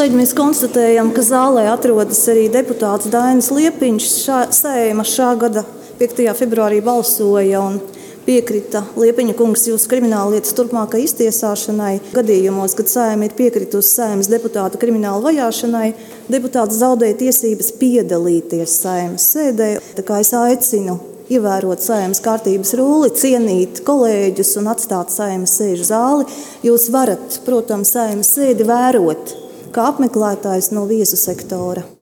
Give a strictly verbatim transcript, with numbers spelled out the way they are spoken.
Kolēģi, mēs konstatējam, ka zālē atrodas arī deputāts Dainis Liepiņš. Šā, Saeima šā gada piektajā februārī balsoja un piekrita Liepiņa kungs jūsu krimināllietas turpmākai iztiesāšanai. Gadījumos, kad Saeima ir piekritusi Saeimas deputāta krimināla vajāšanai, deputāts zaudēja tiesības piedalīties Saeimas sēdē. Tā kā es aicinu ievērot Saeimas kārtības rulli, cienīt kolēģus un atstāt Saeimas sēžu zāli. Jūs varat, protams, Saeimas sēdi vērot kā apmeklētājs no viesu sektora.